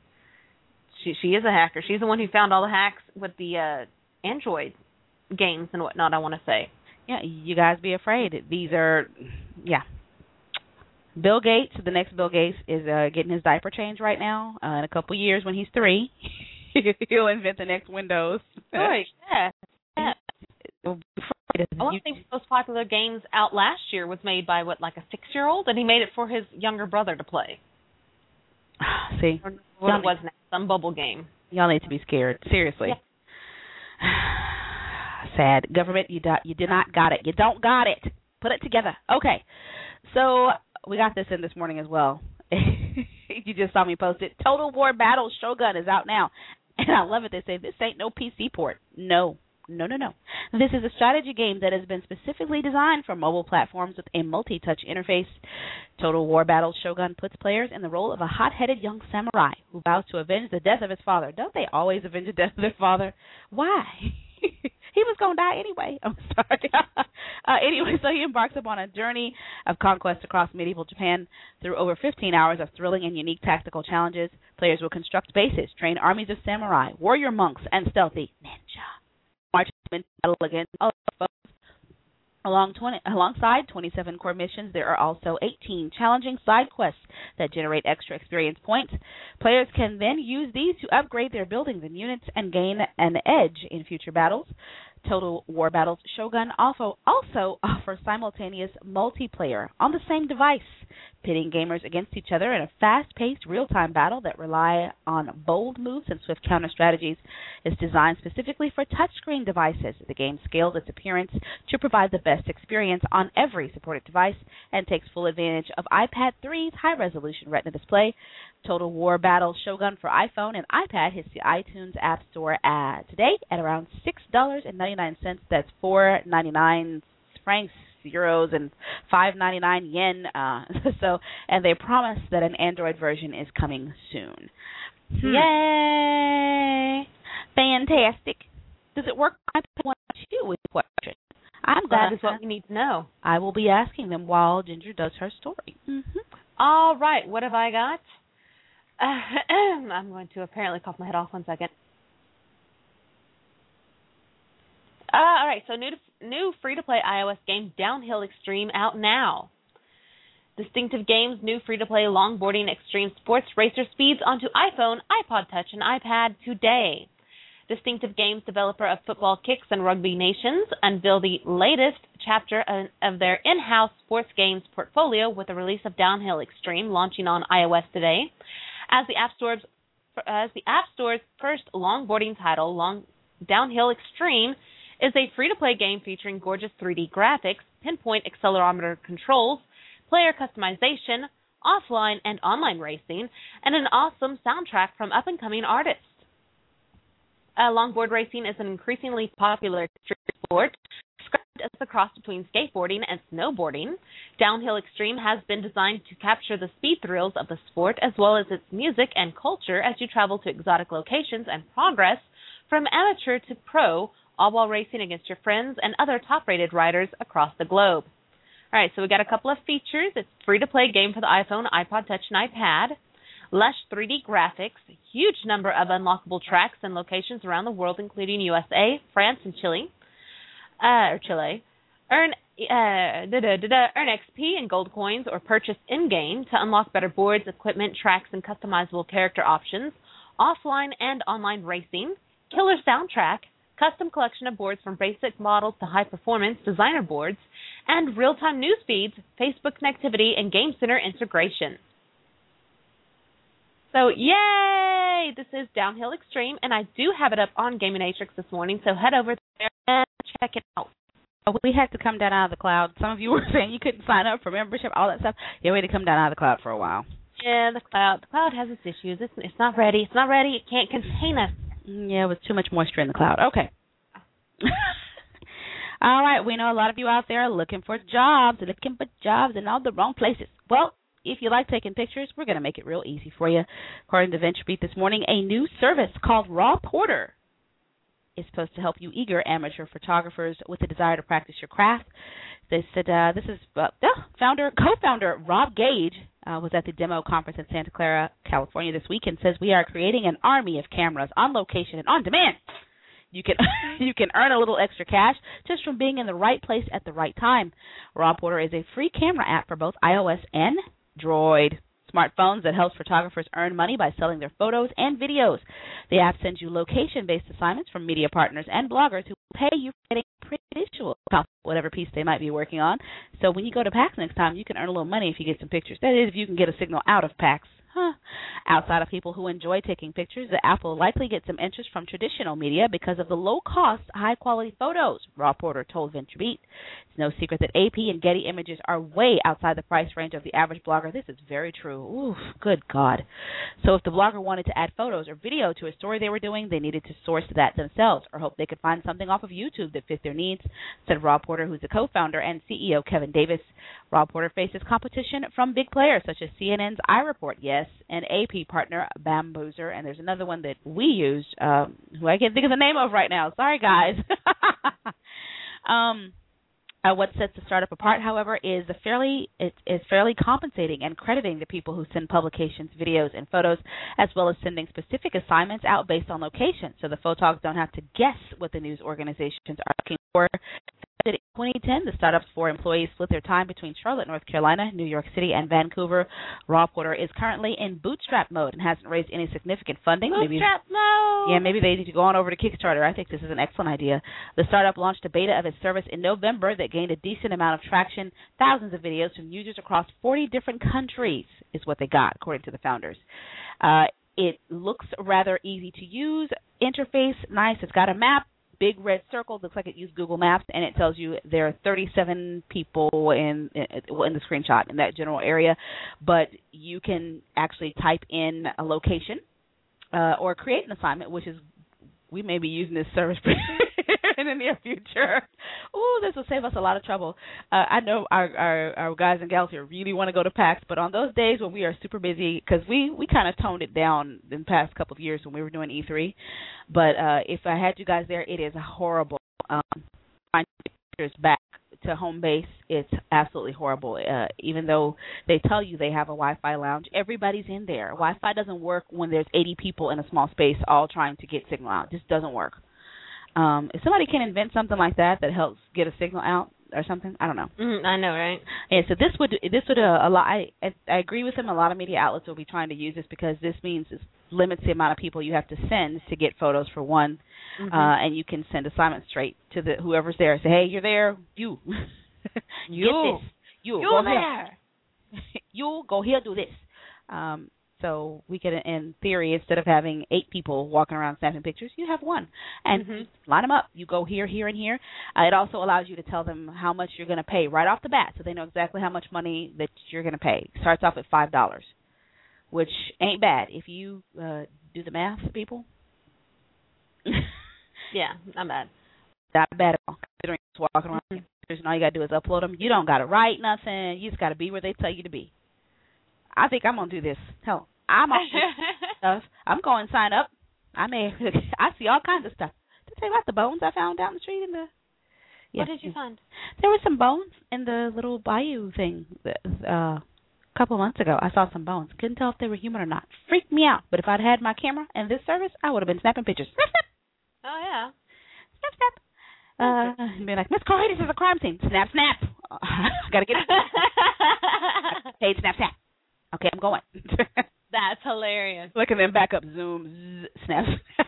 C: hacker. She's the one who found all the hacks with the Android games and whatnot, I want to say.
B: Yeah, you guys be afraid. These are, yeah. Bill Gates, the next Bill Gates, is getting his diaper changed right now. In a couple years, when he's 3, he'll invent the next Windows.
C: Right, yeah. One of the most popular games out last year was made by, like a 6-year-old, and he made it for his younger brother to play.
B: See?
C: What it was now, some bubble game.
B: Y'all need to be scared. Seriously.
C: Yeah.
B: Sad. Government, you did not got it. You don't got it. Put it together. Okay. So we got this in this morning as well. You just saw me post it. Total War Battle Shogun is out now. And I love it. They say, this ain't no PC port. No. This is a strategy game that has been specifically designed for mobile platforms with a multi-touch interface. Total War Battle Shogun puts players in the role of a hot-headed young samurai who vows to avenge the death of his father. Don't they always avenge the death of their father? Why? He was going to die anyway. I'm sorry. Anyway, so he embarks upon a journey of conquest across medieval Japan through over 15 hours of thrilling and unique tactical challenges. Players will construct bases, train armies of samurai, warrior monks, and stealthy ninja. March into battle against other foes. Alongside 27 core missions, there are also 18 challenging side quests that generate extra experience points. Players can then use these to upgrade their buildings and units and gain an edge in future battles. Total War Battles Shogun also offers simultaneous multiplayer on the same device pitting gamers against each other in a fast-paced, real-time battle that rely on bold moves and swift counter strategies. Is designed specifically for touchscreen devices. The game scales its appearance to provide the best experience on every supported device and takes full advantage of iPad 3's high-resolution Retina display. Total War Battle Shogun for iPhone and iPad hits the iTunes App Store today at around $6.99. That's $4.99 francs, euros, and $5.99 yen. And they promise that an Android version is coming soon.
C: Yay!
B: Fantastic. Does it work on iPad 1 or 2 with the question?
C: That is what we need to know.
B: I will be asking them while Ginger does her story.
C: All right, what have I got? I'm going to apparently cough my head off 1 second. All right, so new free-to-play iOS game Downhill Extreme out now. Distinctive Games' new free-to-play longboarding extreme sports racer speeds onto iPhone, iPod Touch, and iPad today. Distinctive Games, developer of Football Kicks and Rugby Nations, unveiled the latest chapter of their in-house sports games portfolio with the release of Downhill Extreme, launching on iOS today. As the App Store's first longboarding title, Downhill Extreme is a free-to-play game featuring gorgeous 3D graphics, pinpoint accelerometer controls, player customization, offline and online racing, and an awesome soundtrack from up-and-coming artists. Longboard racing is an increasingly popular extreme sport, described as a cross between skateboarding and snowboarding. Downhill Extreme has been designed to capture the speed thrills of the sport as well as its music and culture as you travel to exotic locations and progress from amateur to pro, all while racing against your friends and other top-rated riders across the globe. All right, so we got a couple of features. It's a free-to-play game for the iPhone, iPod Touch, and iPad. Lush 3D graphics, a huge number of unlockable tracks and locations around the world, including USA, France, and Chile. Earn XP and gold coins or purchase in-game to unlock better boards, equipment, tracks, and customizable character options. Offline and online racing. Killer soundtrack. Custom collection of boards from basic models to high-performance designer boards, and real-time news feeds, Facebook connectivity, and Game Center integration. So, yay! This is Downhill Extreme, and I do have it up on Gaminatrix this morning, so head over there and check it out.
B: We had to come down out of the cloud. Some of you were saying you couldn't sign up for membership, all that stuff. Yeah, we had to come down out of the cloud for a while.
C: Yeah, the cloud has its issues. It's not ready. It's not ready. It can't contain us.
B: Yeah, it was too much moisture in the cloud. Okay. All right, we know a lot of you out there are looking for jobs in all the wrong places. Well, if you like taking pictures, we're going to make it real easy for you. According to VentureBeat this morning, a new service called Raw Porter is supposed to help you eager amateur photographers with the desire to practice your craft. They said this is co-founder Rob Gage was at the demo conference in Santa Clara, California this week, and says we are creating an army of cameras on location and on demand. You can earn a little extra cash just from being in the right place at the right time. Raw Porter is a free camera app for both iOS and Android smartphones that helps photographers earn money by selling their photos and videos. The app sends you location-based assignments from media partners and bloggers who pay you for getting pretty visual about whatever piece they might be working on. So when you go to PAX next time, you can earn a little money if you get some pictures. That is, if you can get a signal out of PAX. Outside of people who enjoy taking pictures, the app will likely get some interest from traditional media because of the low-cost, high-quality photos, Raw Porter told VentureBeat. It's no secret that AP and Getty Images are way outside the price range of the average blogger. This is very true. Oof, good God. So if the blogger wanted to add photos or video to a story they were doing, they needed to source that themselves or hope they could find something off of YouTube that fit their needs, said Raw Porter, who's the co-founder and CEO Kevin Davis. Raw Porter faces competition from big players such as CNN's iReport, yes, and AP partner Bamboozer, and there's another one that we used, who I can't think of the name of right now. Sorry, guys. What sets the startup apart, however, is fairly compensating and crediting the people who send publications, videos, and photos, as well as sending specific assignments out based on location, so the photogs don't have to guess what the news organizations are looking for. In 2010, the startup's 4 employees split their time between Charlotte, North Carolina, New York City, and Vancouver. Raw Porter is currently in bootstrap mode and hasn't raised any significant funding.
C: Bootstrap mode.
B: Yeah, maybe they need to go on over to Kickstarter. I think this is an excellent idea. The startup launched a beta of its service in November that gained a decent amount of traction. Thousands of videos from users across 40 different countries is what they got, according to the founders. It looks rather easy to use. Interface, nice. It's got a map. Big red circle, looks like it used Google Maps, and it tells you there are 37 people in the screenshot in that general area. But you can actually type in a location or create an assignment, which is we may be using this service in the near future. Ooh, this will save us a lot of trouble. I know our guys and gals here really want to go to PAX, but on those days when we are super busy, because we kind of toned it down in the past couple of years when we were doing E3. But if I had you guys there, it is horrible. Find pictures back to home base, it's absolutely horrible. Even though they tell you they have a Wi-Fi lounge, everybody's in there. Wi-Fi doesn't work when there's 80 people in a small space all trying to get signal out. It just doesn't work. If somebody can invent something like that helps get a signal out or something, I don't know.
C: I know, right?
B: Yeah, so this would a lot. I agree with them. A lot of media outlets will be trying to use this because this means it limits the amount of people you have to send to get photos for one, and you can send assignments straight to whoever's there. Say, hey, you're there. You get this. You go there. You go here. Do this. So we could, in theory, instead of having 8 people walking around snapping pictures, you have one. And line them up. You go here, here, and here. It also allows you to tell them how much you're going to pay right off the bat, so they know exactly how much money that you're going to pay. It starts off at $5, which ain't bad. If you do the math, people.
C: Yeah, not bad.
B: Not bad at all. Considering just walking around pictures and all you got to do is upload them. You don't got to write nothing. You just got to be where they tell you to be. I think I'm going to do this. Hell, I'm on stuff. I'm going to sign up. I see all kinds of stuff. Did I tell you about the bones I found down the street in the...
C: What did you find?
B: There were some bones in the little bayou thing a couple of months ago. I saw some bones. Couldn't tell if they were human or not. Freaked me out. But if I'd had my camera and this service, I would have been snapping pictures. Snap, snap.
C: Oh, yeah.
B: Snap, snap. And be like, Miss Corey, this is a crime scene. Snap, snap. Got to get it. Hey, snap, snap. Okay, I'm going.
C: That's hilarious.
B: Look at them back up. Zoom. Snap.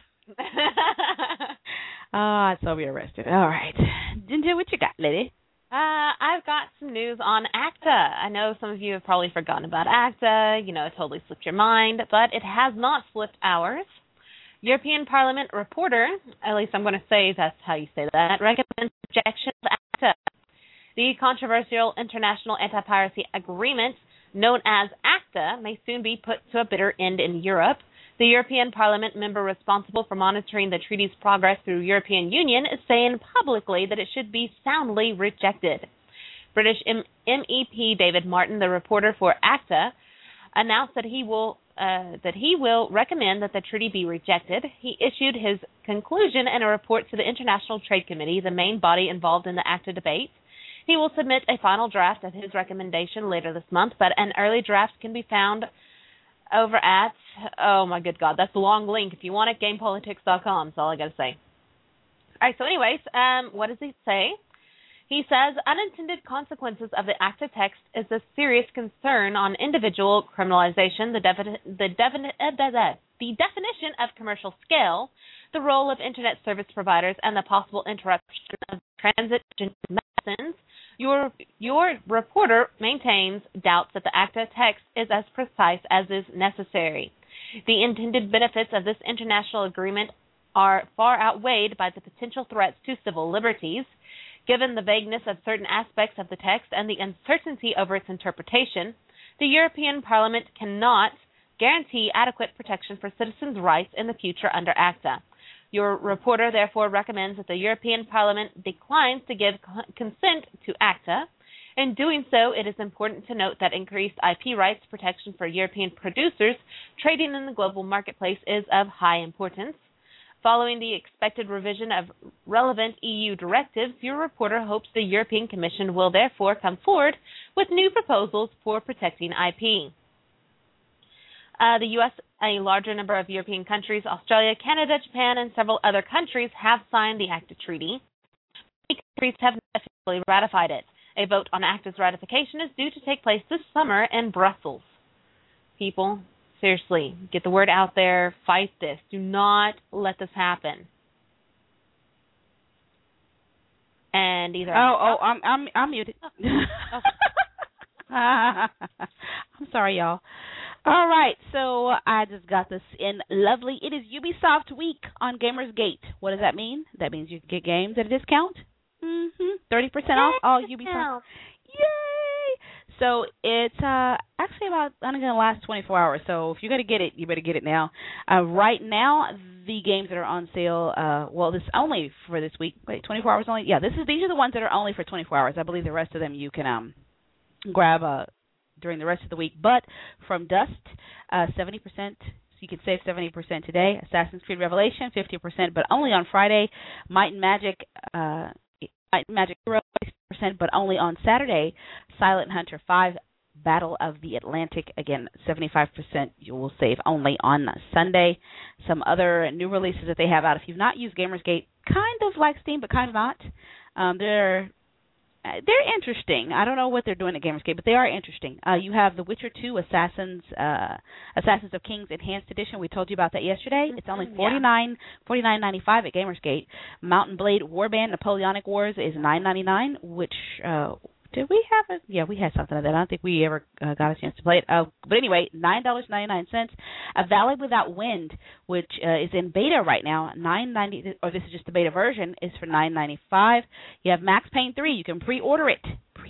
B: I'd so be arrested. All right. Ginger, what you got, lady?
C: I've got some news on ACTA. I know some of you have probably forgotten about ACTA. You know, it totally slipped your mind, but it has not slipped ours. European Parliament reporter, at least I'm going to say that's how you say that, recommends rejection of ACTA. The controversial international anti-piracy agreement known as ACTA may soon be put to a bitter end in Europe. The European Parliament member responsible for monitoring the treaty's progress through European Union is saying publicly that it should be soundly rejected. British MEP David Martin, the reporter for ACTA, announced that he will recommend that the treaty be rejected. He issued his conclusion in a report to the International Trade Committee, the main body involved in the ACTA debate. He will submit a final draft of his recommendation later this month, but an early draft can be found over at, oh my good God, that's a long link. If you want it, gamepolitics.com. That's all I got to say. All right, so anyways, what does he say? He says, unintended consequences of the ACTA text is a serious concern on individual criminalization, the definition of commercial scale, the role of Internet service providers, and the possible interruption of transit medicines. Your reporter maintains doubts that the ACTA text is as precise as is necessary. The intended benefits of this international agreement are far outweighed by the potential threats to civil liberties. Given the vagueness of certain aspects of the text and the uncertainty over its interpretation, the European Parliament cannot guarantee adequate protection for citizens' rights in the future under ACTA. Your reporter therefore recommends that the European Parliament declines to give consent to ACTA. In doing so, it is important to note that increased IP rights protection for European producers trading in the global marketplace is of high importance. Following the expected revision of relevant EU directives, your reporter hopes the European Commission will therefore come forward with new proposals for protecting IP. The U.S., a larger number of European countries, Australia, Canada, Japan, and several other countries have signed the ACTA treaty. countries have officially ratified it. A vote on ACTA's ratification is due to take place this summer in Brussels. People, seriously, get the word out there. Fight this. Do not let this happen. And either
B: I'm muted. I'm sorry, y'all. All right, so I just got this in lovely. It is Ubisoft Week on Gamersgate. What does that mean? That means you can get games at a discount. 30% off all Ubisoft. Yay! So it's actually about only going to last 24 hours. So if you're going to get it, you better get it now. Right now, the games that are on sale, well, this is only for this week. Wait, 24 hours only? Yeah, these are the ones that are only for 24 hours. I believe the rest of them you can grab during the rest of the week. But from Dust, 70%. So you can save 70% today. Assassin's Creed Revelation, 50%, but only on Friday. Might and Magic Hero, 60%, but only on Saturday. Silent Hunter 5, Battle of the Atlantic, again, 75% you will save only on Sunday. Some other new releases that they have out. If you've not used Gamersgate, kind of like Steam, but kind of not. They're interesting. I don't know what they're doing at Gamersgate, but they are interesting. You have The Witcher 2 Assassins of Kings Enhanced Edition. We told you about that yesterday. It's only $49.95 at Gamersgate. Mountain Blade Warband Napoleonic Wars is $9.99, which did we have it? Yeah, we had something like that. I don't think we ever got a chance to play it. But anyway, $9.99. A Valley Without Wind, which is in beta right now, $9.90, or this is just the beta version, is for $9.95. You have Max Payne 3. You can pre-order it.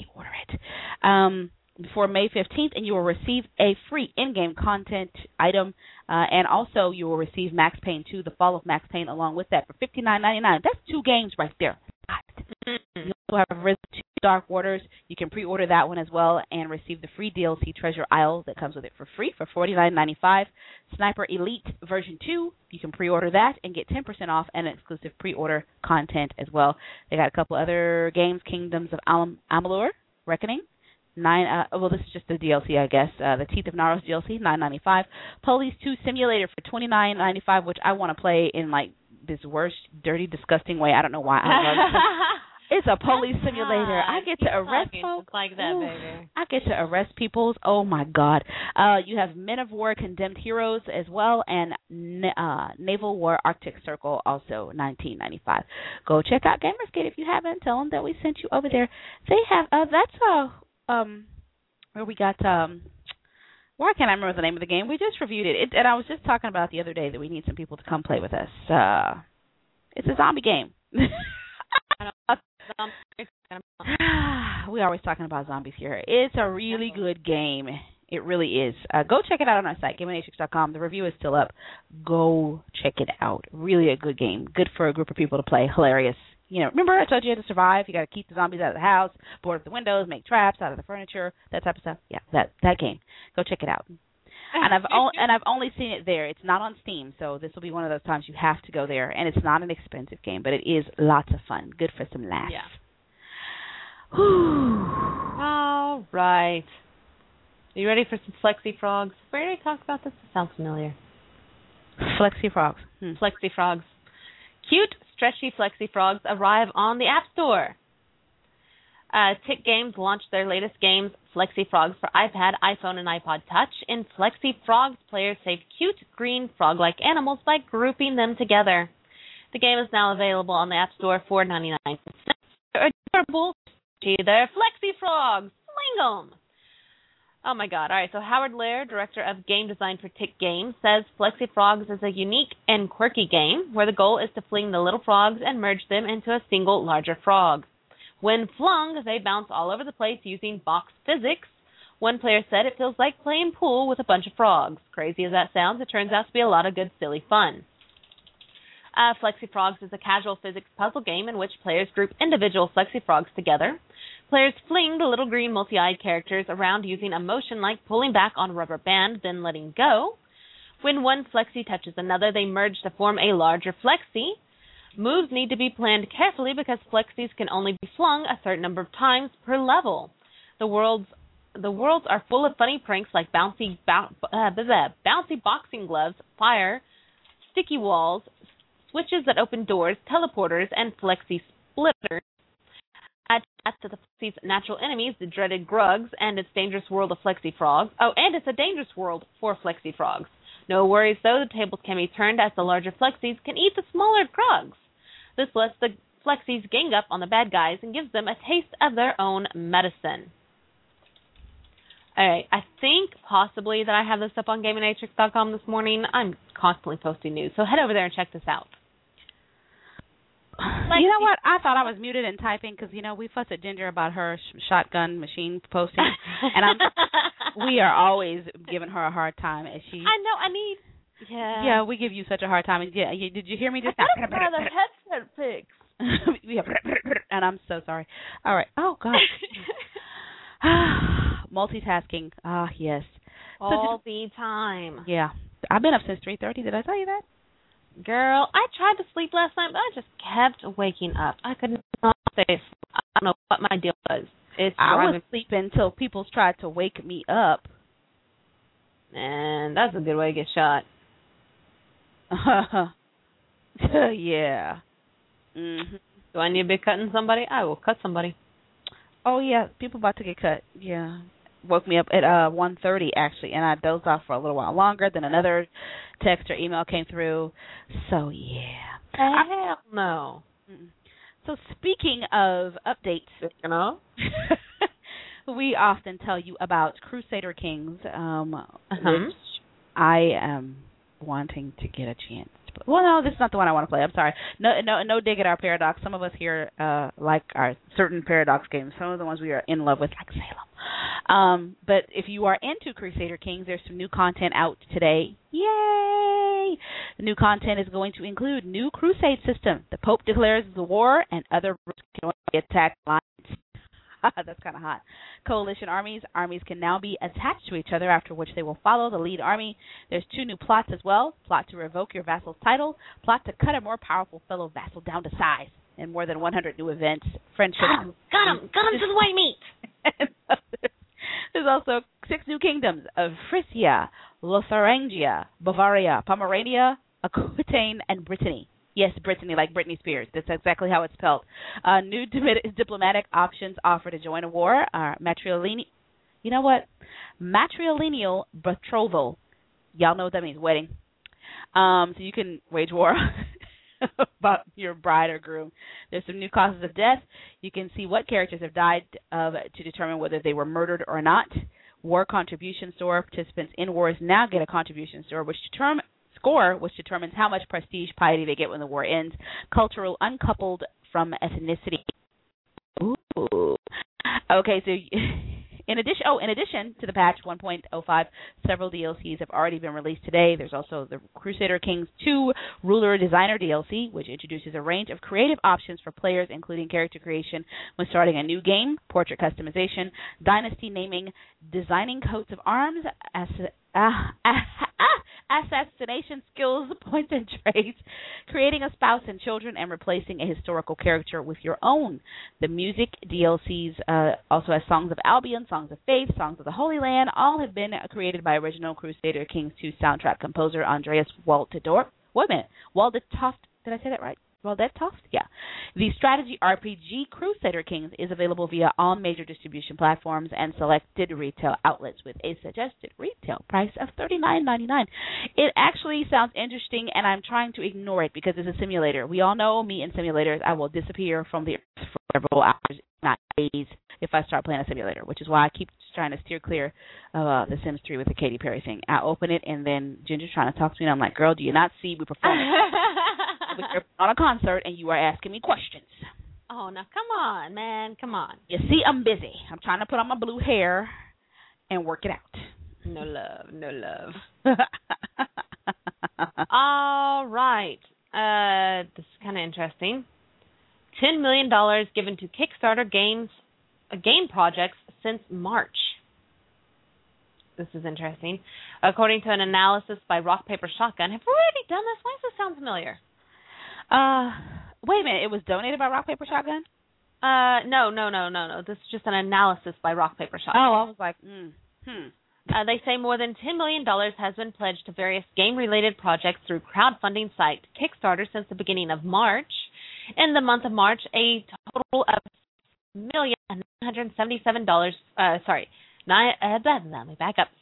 B: Before May 15th, and you will receive a free in-game content item, and also you will receive Max Payne 2, The Fall of Max Payne, along with that for $59.99. That's 2 games right there. You also have Risen 2 Dark Waters. You can pre-order that one as well and receive the free DLC Treasure Isle that comes with it for free for $49.95. Sniper Elite Version 2, you can pre-order that and get 10% off and exclusive pre-order content as well. They got a couple other games, Kingdoms of Amalur, Reckoning. This is just the DLC, I guess. The Teeth of Naros DLC, $9.95. Police 2 Simulator for $29.95, which I want to play in like this worst, dirty, disgusting way. I don't know why. I love it. It's a police simulator. I get to arrest folks.
C: Like that, baby.
B: I get to arrest people. Oh my God. You have Men of War Condemned Heroes as well, and Naval War Arctic Circle also $19.95. Go check out Gamersgate if you haven't. Tell them that we sent you over there. They have where we got why can't I remember the name of the game? We just reviewed it. And I was just talking about the other day that we need some people to come play with us. It's a zombie game. We're always talking about zombies here. It's a really good game. It really is. Go check it out on our site, GameAndAtrix.com. The review is still up. Go check it out. Really a good game. Good for a group of people to play. Hilarious. You know, remember I told you to survive. You got to keep the zombies out of the house, board up the windows, make traps out of the furniture, that type of stuff. Yeah, that game. Go check it out. And I've only seen it there. It's not on Steam, so this will be one of those times you have to go there. And it's not an expensive game, but it is lots of fun. Good for some laughs.
C: Yeah.
B: Whew.
C: All right. Are you ready for some Flexi Frogs? We already talked about this. It sounds familiar.
B: Flexi Frogs.
C: Flexi Frogs. Cute, stretchy Flexi Frogs arrive on the App Store. Tick Games launched their latest games, Flexi Frogs, for iPad, iPhone, and iPod Touch. In Flexi Frogs, players save cute, green, frog-like animals by grouping them together. The game is now available on the App Store for 99 cents. They're adorable. They're Flexi Frogs. Sling 'em. Oh, my God. All right, so Howard Lair, director of game design for Tick Games, says Flexi Frogs is a unique and quirky game where the goal is to fling the little frogs and merge them into a single larger frog. When flung, they bounce all over the place using box physics. One player said it feels like playing pool with a bunch of frogs. Crazy as that sounds, it turns out to be a lot of good, silly fun. Flexi Frogs is a casual physics puzzle game in which players group individual Flexi Frogs together. Players fling the little green multi-eyed characters around using a motion like pulling back on a rubber band, then letting go. When one Flexi touches another, they merge to form a larger Flexi. Moves need to be planned carefully because Flexis can only be flung a certain number of times per level. The worlds are full of funny pranks like bouncy boxing gloves, fire, sticky walls, switches that open doors, teleporters, and Flexi splitters. path to the Flexi's natural enemies, the dreaded Grugs, and its dangerous world of Flexi Frogs. Oh, and it's a dangerous world for Flexi Frogs. No worries, though. The tables can be turned as the larger Flexis can eat the smaller Grugs. This lets the Flexis gang up on the bad guys and gives them a taste of their own medicine. All right, I think possibly that I have this up on GamingNatrix.com this morning. I'm constantly posting news, so head over there and check this out.
B: You know what? I thought I was muted and typing because, we fuss at Ginger about her shotgun machine posting. And we are always giving her a hard time. As she.
C: I know,
B: Yeah, we give you such a hard time. And did you hear me just now?
C: The headset fix.
B: And I'm so sorry. All right. Oh, God. Multitasking. Ah, yes.
C: All the time.
B: Yeah. I've been up since 3:30. Did I tell you that?
C: Girl, I tried to sleep last night, but I just kept waking up. I could not stay asleep. I don't know what my deal was.
B: I was sleeping until people tried to wake me up.
C: And that's a good way to get shot.
B: Yeah. Mm-hmm.
C: Do I need to be cutting somebody? I will cut somebody.
B: Oh, yeah. People about to get cut. Yeah. Woke me up at 1:30 actually, and I dozed off for a little while longer. Then another text or email came through. So yeah,
C: hell no.
B: So speaking of updates, we often tell you about Crusader Kings, which I am wanting to get a chance. Well, no, this is not the one I want to play. I'm sorry. No dig at our Paradox. Some of us here like our certain Paradox games. Some of the ones we are in love with, like Salem. But if you are into Crusader Kings, there's some new content out today. Yay! The new content is going to include new crusade system. The Pope declares the war, and other groups can attack lines. That's kind of hot. Coalition armies can now be attached to each other, after which they will follow the lead army. There's 2 new plots as well. Plot to revoke your vassal's title. Plot to cut a more powerful fellow vassal down to size. And more than 100 new events. Friendship.
C: Got him to the white meat.
B: There's also 6 new kingdoms of Frisia, Lotharingia, Bavaria, Pomerania, Aquitaine, and Brittany. Yes, Brittany, like Britney Spears. That's exactly how it's spelled. New diplomatic options offer to join a war. Matrilineal betrothal. Y'all know what that means, wedding. So you can wage war about your bride or groom. There's some new causes of death. You can see what characters have died to determine whether they were murdered or not. War contribution store. Participants in wars now get a contribution score, which determines how much prestige piety they get when the war ends. Cultural uncoupled from ethnicity. Ooh. Okay, so in addition to the patch 1.05, several DLCs have already been released today. There's also the Crusader Kings 2 Ruler Designer DLC, which introduces a range of creative options for players, including character creation when starting a new game, portrait customization, dynasty naming, designing coats of arms, assassination skills, points and traits, creating a spouse and children, and replacing a historical character with your own. The music DLCs also has Songs of Albion, Songs of Faith, Songs of the Holy Land. All have been created by original Crusader Kings 2 soundtrack composer Andreas Waldendorf. Wait a minute. Waldetoft. Did I say that right? Waldetoft? Yeah. The strategy RPG Crusader Kings is available via all major distribution platforms and selected retail outlets with a suggested retail price of $39.99. It actually sounds interesting, and I'm trying to ignore it because it's a simulator. We all know me and simulators. I will disappear from the earth for several hours, not days, if I start playing a simulator, which is why I keep trying to steer clear of The Sims 3 with the Katy Perry thing. I open it, and then Ginger's trying to talk to me, and I'm like, girl, do you not see we perform We're on a concert, and you are asking me questions.
C: Oh, now come on, man. Come on.
B: You see, I'm busy. I'm trying to put on my blue hair and work it out.
C: No love. No love. All right. This is kind of interesting. $10 million given to Kickstarter game projects since March. This is interesting. According to an analysis by Rock Paper Shotgun. Have we already done this? Why does this sound familiar?
B: Wait a minute. It was donated by Rock Paper Shotgun?
C: No. This is just an analysis by Rock Paper Shotgun.
B: Oh, I was like,
C: They say more than $10 million has been pledged to various game-related projects through crowdfunding site Kickstarter since the beginning of March. In the month of March, a total of $6,977,422. Let me back up.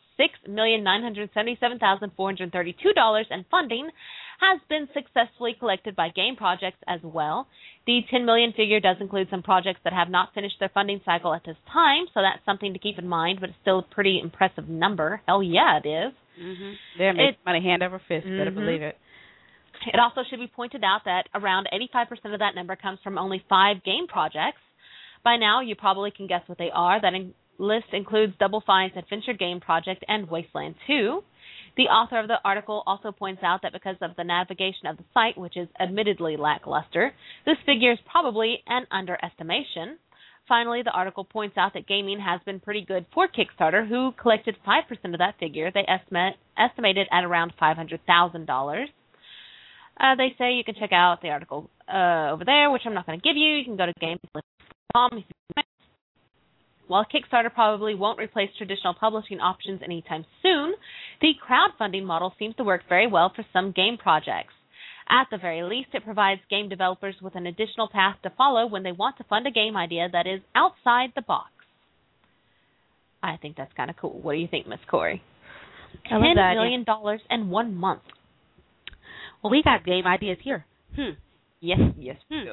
C: $6,977,432 and funding has been successfully collected by game projects as well. The $10 million figure does include some projects that have not finished their funding cycle at this time, so that's something to keep in mind, but it's still a pretty impressive number. Hell yeah, it is.
B: Mm-hmm. They're making money hand over fist, better believe it.
C: It also should be pointed out that around 85% of that number comes from only 5 game projects. By now, you probably can guess what they are. That list includes Double Fine's Adventure Game Project and Wasteland 2. The author of the article also points out that because of the navigation of the site, which is admittedly lackluster, this figure is probably an underestimation. Finally, the article points out that gaming has been pretty good for Kickstarter, who collected 5% of that figure. They estimated at around $500,000. They say you can check out the article over there, which I'm not going to give you. You can go to games.com. While Kickstarter probably won't replace traditional publishing options anytime soon, the crowdfunding model seems to work very well for some game projects. At the very least, it provides game developers with an additional path to follow when they want to fund a game idea that is outside the box. I think that's kind of cool. What do you think, Miss Corey? $10 million in 1 month.
B: Well, we got game ideas here.
C: Yes, we do.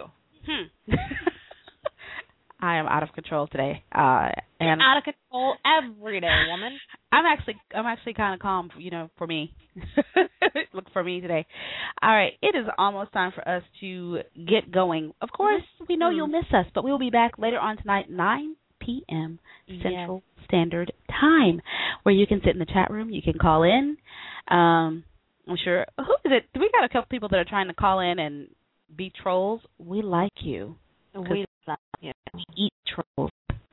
B: I am out of control today.
C: And out of control every day, woman.
B: I'm actually kind of calm, for me. Look for me today. All right, it is almost time for us to get going. Of course, we know you'll miss us, but we'll be back later on tonight, 9 p.m. Central Standard Time, where you can sit in the chat room. You can call in. I'm sure. Who is it? We got a couple people that are trying to call in and be trolls. We like you.
C: We like you.
B: Eat trolls.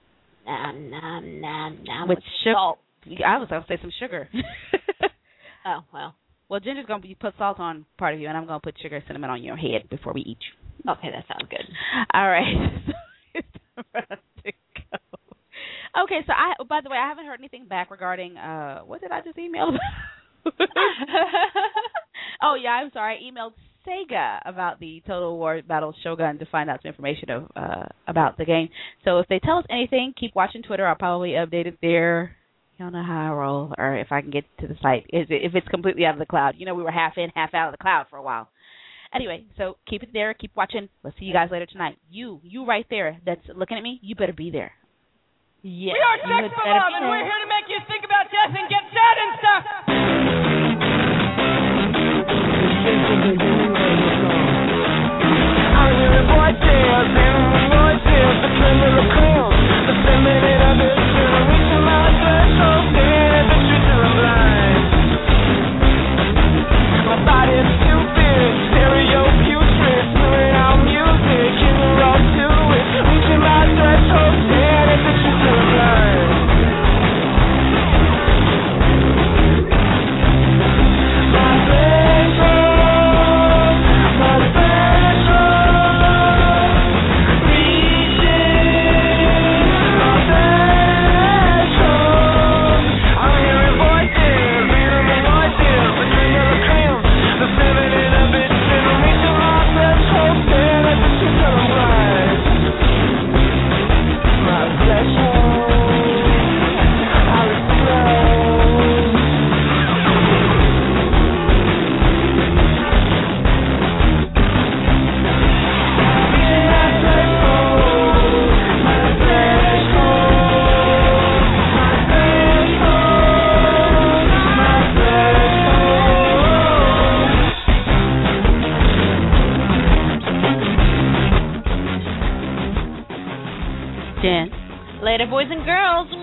C: With
B: salt. I was going to say some sugar.
C: Oh, well.
B: Well, Ginger's going to put salt on part of you, and I'm going to put sugar and cinnamon on your head before we eat you.
C: Okay, that sounds good.
B: All right. It's time for us to go. Okay, so by the way, I haven't heard anything back regarding, what did I just email about? Oh, yeah, I'm sorry. I emailed Sega about the Total War Battle Shogun to find out some information about the game. So if they tell us anything, keep watching Twitter. I'll probably update it there. You don't know how I roll, or if I can get to the site. If it's completely out of the cloud. We were half in, half out of the cloud for a while. Anyway, so keep it there. Keep watching. We'll see you guys later tonight. You right there that's looking at me, you better be there.
C: Yes.
D: We are Sex Bomb, and we're here to make you think about death and get sad and stuff. I'm hearing voices, the criminal clowns, the feminine of it, reaching my threshold, staring at the truth till I'm blind. My body's stupid, stereo putrid, spewing out music, in the road to it, reaching my threshold, staring at the truth till I'm blind. My threshold, reaching my threshold. I'm hearing voices, reading voices, between the crayons, the feminine of it, reaching my threshold, staring at the truth till I'm blind. My threshold, I'll explode. Reaching my threshold, my threshold, my threshold, my threshold.
B: Jen.
C: Later, boys and girls.